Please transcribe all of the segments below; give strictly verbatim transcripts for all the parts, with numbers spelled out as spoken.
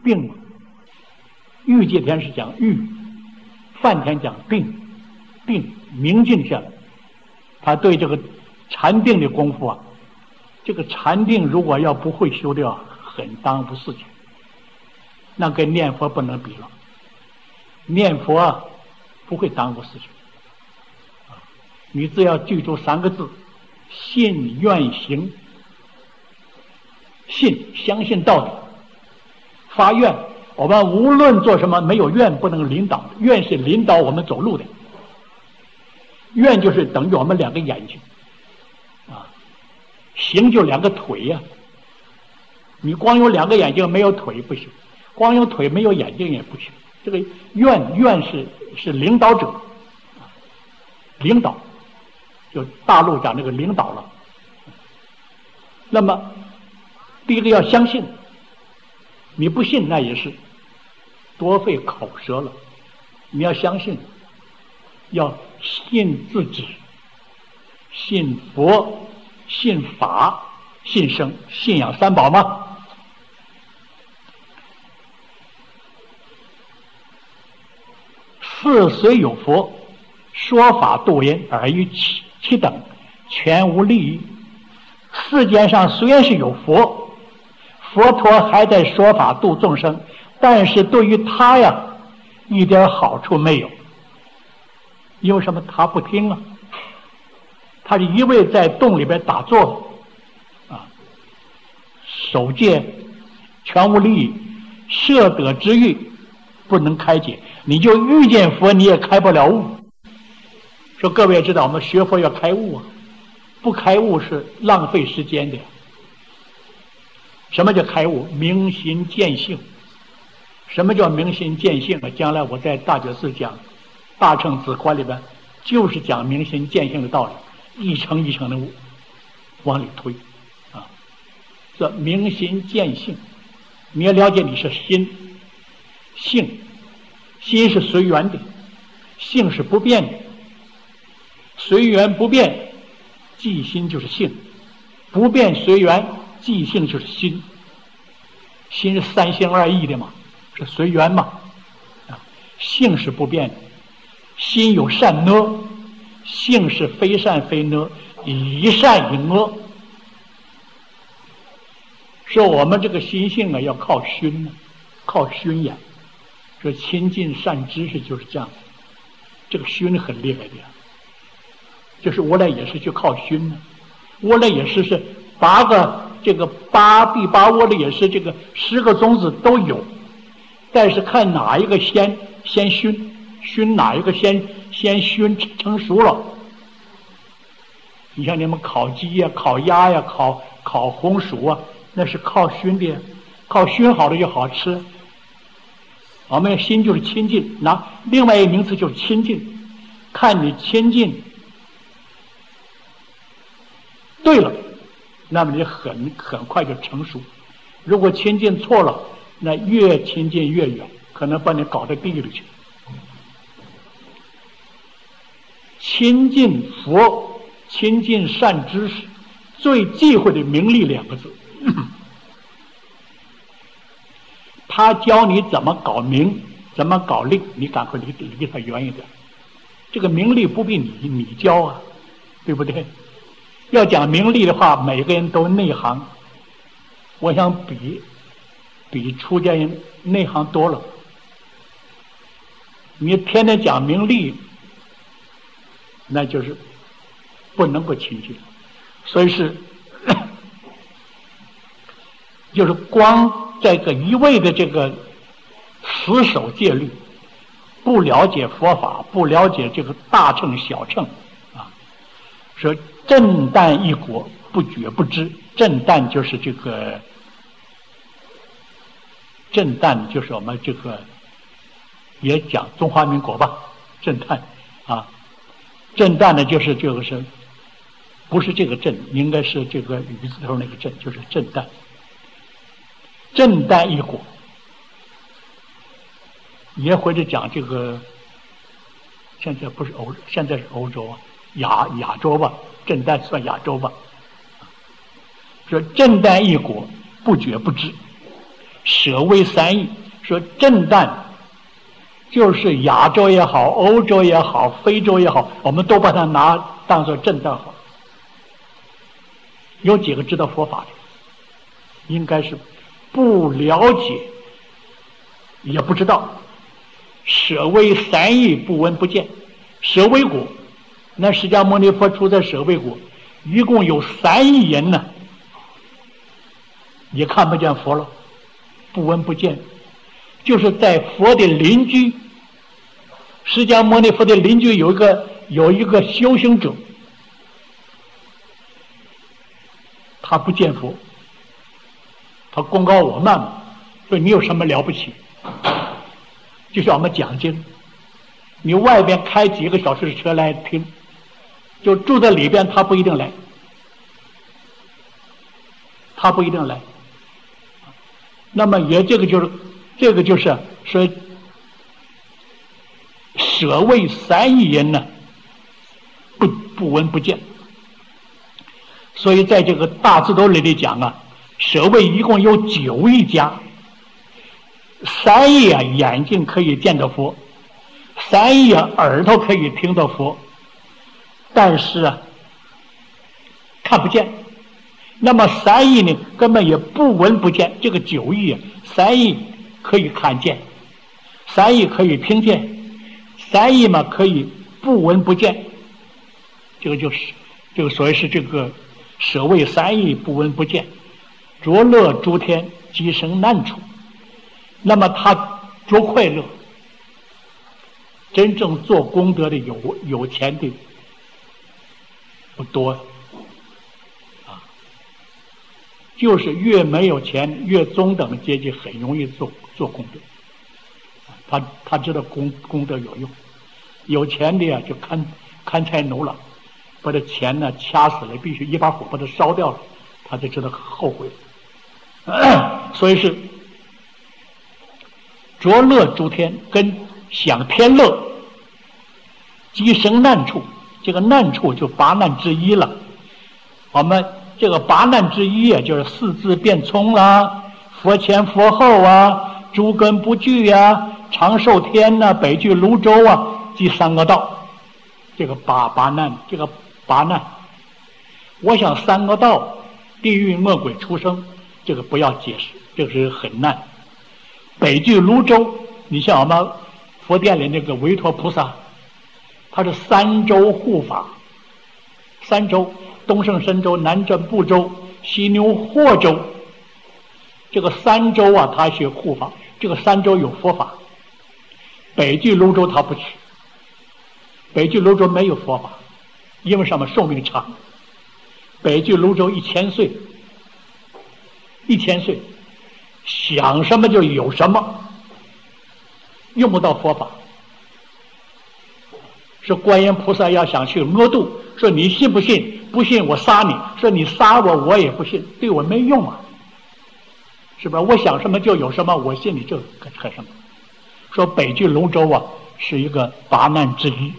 病嘛。欲界天是讲欲，梵天讲定，定明镜相。他对这个禅定的功夫啊，这个禅定如果要不会修的啊，很耽误事情。那跟念佛不能比了，念佛啊不会耽误事情。你只要记住三个字：信愿行。信，相信到底，发愿。我们无论做什么，没有愿不能领导，愿是领导我们走路的。愿就是等于我们两个眼睛啊，行就两个腿呀、啊。你光有两个眼睛没有腿不行，光有腿没有眼睛也不行。这个愿愿是是领导者，领导就大陆讲这个领导了。那么第一个要相信，你不信那也是多费口舌了。你要相信，要信自己，信佛，信法，信生，信仰三宝吗？世虽有佛，说法度人而于其其等，全无利益。世间上虽然是有佛，佛陀还在说法度众生，但是对于他呀，一点好处没有。因为什么？他不听啊，他是一味在洞里边打坐啊，守戒，全无利益，摄得之欲不能开解。你就遇见佛，你也开不了悟。说各位也知道，我们学佛要开悟啊，不开悟是浪费时间的。什么叫开悟？明心见性。什么叫明心见性啊？将来我在大觉寺讲大乘子观里边，就是讲明心见性的道理，一层一层的往里推啊。这明心见性，你要了解你是心，性，心是随缘的，性是不变的。随缘不变，即心就是性；不变随缘，即性就是心。心是三心二意的嘛，是随缘嘛。啊，性是不变的，心有善恶，性是非善非恶，以善以恶。说我们这个心性啊，要靠熏呢，靠熏养。说亲近善知识就是这样子，这个熏很厉害的呀。就是我俩也是去靠熏呢，我俩也是是八个这个八第八窝里也是这个十个种子都有，但是看哪一个先先熏，熏哪一个先先熏成熟了。你像你们烤鸡呀、烤鸭呀、烤烤红薯啊，那是靠熏的，靠熏好了就好吃。我们心就是亲近，那另外一个名词就是亲近，看你亲近对了，那么你很很快就成熟。如果亲近错了，那越亲近越远，可能把你搞到地里去。亲近佛，亲近善知识，最忌讳的名利两个字。他教你怎么搞名，怎么搞利，你赶快离离他远一点。这个名利不必你你教啊，对不对？要讲名利的话，每个人都内行。我想比比出家人内行多了。你天天讲名利，那就是不能够亲近。所以是就是光这个一味的这个死守戒律，不了解佛法，不了解这个大乘小乘啊，说震旦一国不觉不知。震旦就是这个震旦就是我们这个也讲中华民国吧，震旦啊，震旦呢就是这个是不是这个震，应该是这个雨字头那个震，就是震旦。震旦一国也或者讲这个现在不是欧现在是欧洲啊，亚亚洲吧，震旦算亚洲吧。说震旦一国不觉不知， 舍为三义，说震旦就是亚洲也好，欧洲也好，非洲也好，我们都把它拿当作震旦好。有几个知道佛法的？应该是不了解，也不知道。舍为三义，不闻不见。舍卫国，那释迦牟尼佛住在舍卫国，一共有三亿人呢，也看不见佛了，不闻不见。就是在佛的邻居，释迦牟尼佛的邻居有一个有一个修行者，他不见佛，他公告我们说你有什么了不起？就像我们讲经，你外边开几个小时的车来听，就住在里边，他不一定来，他不一定来。那么也这个就是这个就是说，舍为三亿人呢，不不闻不见。所以在这个大智度里里讲啊，舍为一共有九亿家，三亿啊眼睛可以见到佛，三亿啊耳朵可以听到佛，但是啊看不见。那么三亿呢根本也不闻不见。这个九亿啊，三亿可以看见，三亿可以听见，三亿嘛可以不闻不见。这个就是这个所谓是这个舍为三亿，不闻不见，着乐诸天，即生难处。那么他着快乐，真正做功德的有有钱的不多啊，就是越没有钱，越中等阶级很容易做做功德。他他知道功功德有用，有钱的呀就看看财奴了，把这钱呢掐死了，必须一把火把它烧掉了，他就知道后悔。所以是着乐诸天，跟享天乐，即生难处。这个难处就八难之一了。我们这个八难之一啊，就是四字变聪啦，佛前佛后啊，诸根不具啊，长寿天呐、啊，北俱泸州啊，这三个道。这个八八难，这个八难，我想三个道，地狱魔鬼出生，这个不要解释，这个是很难。北俱泸州，你像我们佛殿里那个维陀菩萨，他是三州护法，三州，东胜神州、南贲部洲、西牛霍州，这个三州啊，他是护法。这个三州有佛法，北俱泸州他不去，北俱泸州没有佛法，因为什么？寿命长。北俱泸州一千岁，一千岁，想什么就有什么，用不到佛法。说观音菩萨要想去阿度，说你信不信？不信我杀你。说你杀我，我也不信，对我没用啊，是吧？我想什么就有什么，我信你这干什么？说北俱泸州啊，是一个八难之一。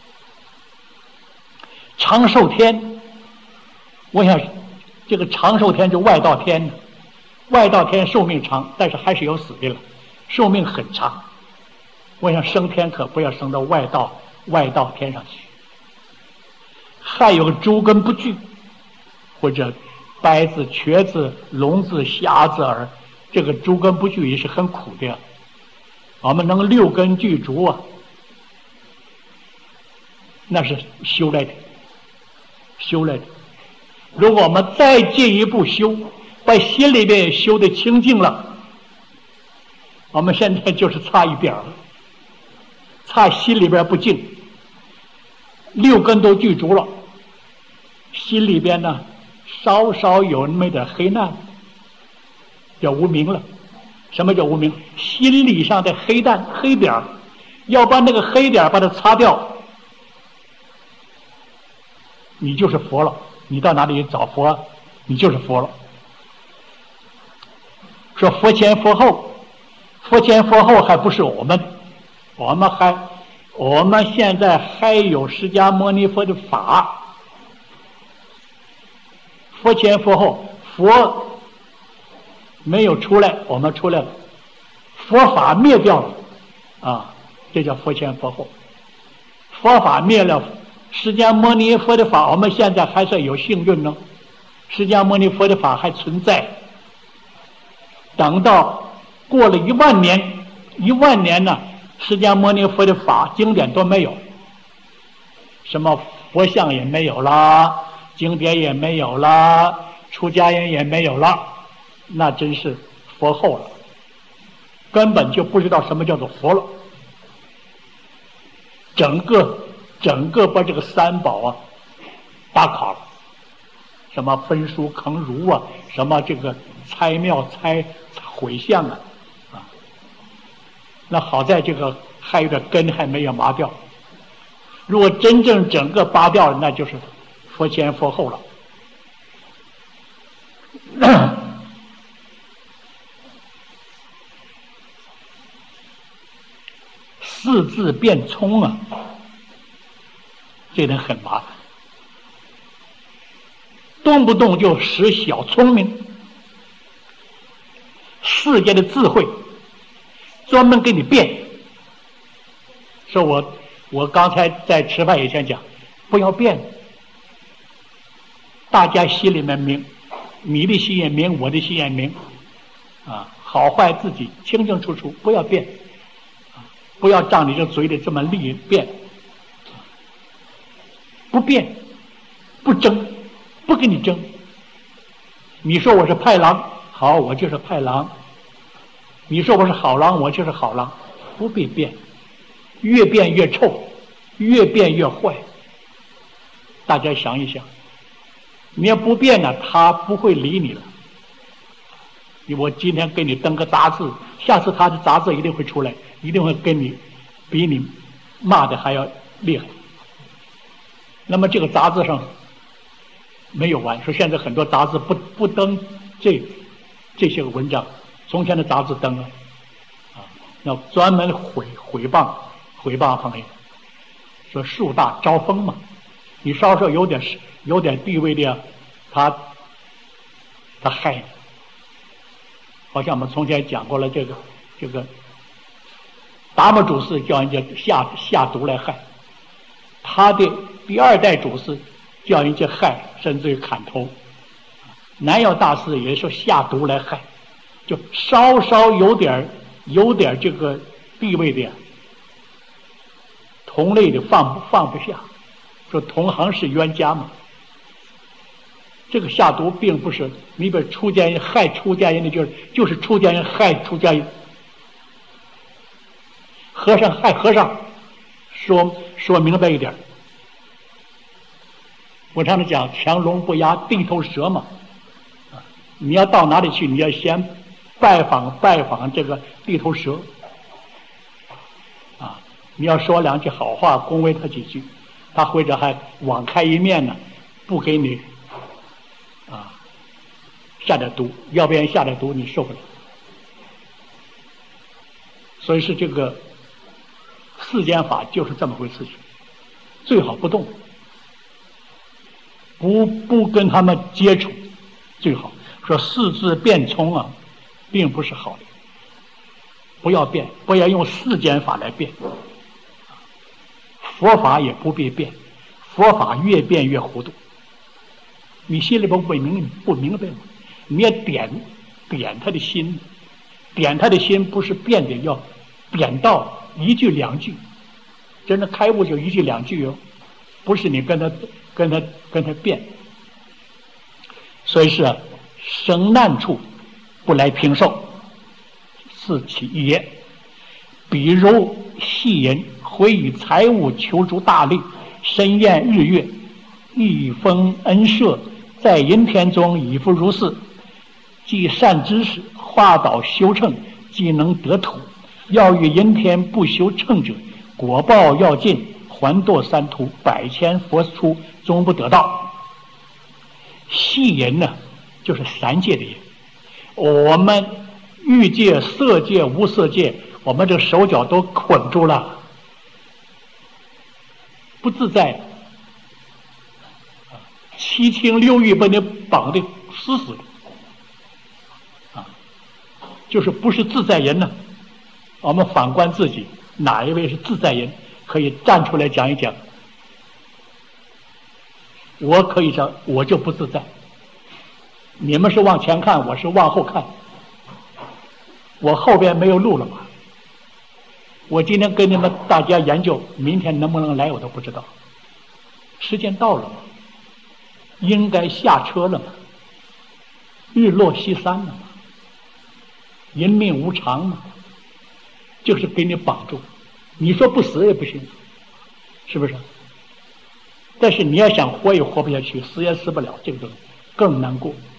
长寿天，我想这个长寿天就外道天，外道天寿命长，但是还是有死的了，寿命很长。我想升天可不要升到外道外道天上去。还有诸根不具，或者呆子、瘸子、聋子、瞎子耳，这个诸根不具也是很苦的。我们能六根具足啊，那是修来的，修来的。如果我们再进一步修，把心里边修得清净了，我们现在就是差一点了，差心里边不净，六根都具足了，心里边呢稍稍有那么一点黑暗，叫无明了。什么叫无明？心理上的黑淡黑点，要把那个黑点把它擦掉，你就是佛了。你到哪里找佛，你就是佛了。说佛前佛后，佛前佛后还不是我们，我们还我们现在还有释迦牟尼佛的法。佛前佛后，佛没有出来，我们出来了，佛法灭掉了，啊，这叫佛前佛后。佛法灭了，释迦牟尼佛的法，我们现在还是有幸运呢。释迦牟尼佛的法还存在。等到过了一万年，一万年呢，释迦牟尼佛的法经典都没有，什么佛像也没有啦，经典也没有啦，出家人也没有了，那真是佛后了，根本就不知道什么叫做佛了。整个整个把这个三宝啊打垮了，什么焚书坑儒啊，什么这个拆庙拆毁像啊，啊，那好在这个还有点根还没有拔掉。如果真正整个拔掉了，那就是佛前佛后了。四字变聪啊，这人很麻烦，动不动就使小聪明，世界的智慧专门给你变。说我我刚才在吃饭以前讲，不要变，大家心里面明，你的心也明，我的心也明，啊，好坏自己清清楚楚，不要变，啊，不要仗你这嘴里这么利变，不变，不争，不跟你争。你说我是派狼，好，我就是派狼；你说我是好狼，我就是好狼，不必变，越变越臭，越变越坏。大家想一想，你要不变呢，他不会理你了。我今天给你登个杂志，下次他的杂志一定会出来，一定会跟你比你骂的还要厉害。那么这个杂志上没有完，说现在很多杂志不不登这这些个文章，从前的杂志登了，啊，要专门毁毁谤毁谤朋友，说树大招风嘛，你稍稍有点有点地位的，他他害你。好像我们从前讲过了，这个这个达摩祖师叫人家下下毒来害，他的第二代祖师叫人家害，甚至于砍头。南药大师也说下毒来害，就稍稍有点有点这个地位的同类的放放不下，说同行是冤家嘛。这个下毒并不是你把出家人害出家人的，就是就是出家人害出家人，和尚害和尚，说说明白一点。我常常讲强龙不压地头蛇嘛，你要到哪里去，你要先拜访拜访这个地头蛇，啊，你要说两句好话恭维他几句，他或者还网开一面呢，不给你啊下点毒，要不然下点毒你受不了。所以是这个世间法就是这么回事情，最好不动，不不跟他们接触最好。说四字变聪啊，并不是好的，不要变，不要用世间法来变，佛法也不必变，佛法越变越糊涂。你心里边不明不明白吗？你要点点他的心，点他的心不是变的，要点到一句两句，真的开悟就一句两句哦，不是你跟他跟他跟他变。所以是啊，生难处不来平受，是其一也。比如戏人会以财物求助大利，深厌日月，一封恩赦，在阴天中已复如是，既善知识，化导修乘，既能得土。要与阴天不修乘者，果报要尽，还堕三途，百千佛出，终不得道。戏人呢，就是三界的人。我们欲界、色界、无色界，我们这手脚都捆住了，不自在，七情六欲把你绑得死死的啊！ 就是不是自在人呢？我们反观自己，哪一位是自在人？可以站出来讲一讲。我可以讲，我就不自在。你们是往前看，我是往后看。我后边没有路了嘛？我今天跟你们大家研究，明天能不能来我都不知道。时间到了嘛？应该下车了嘛？日落西山了嘛？人命无常嘛？就是给你绑住，你说不死也不行，是不是？但是你要想活也活不下去，死也死不了，这个更难过。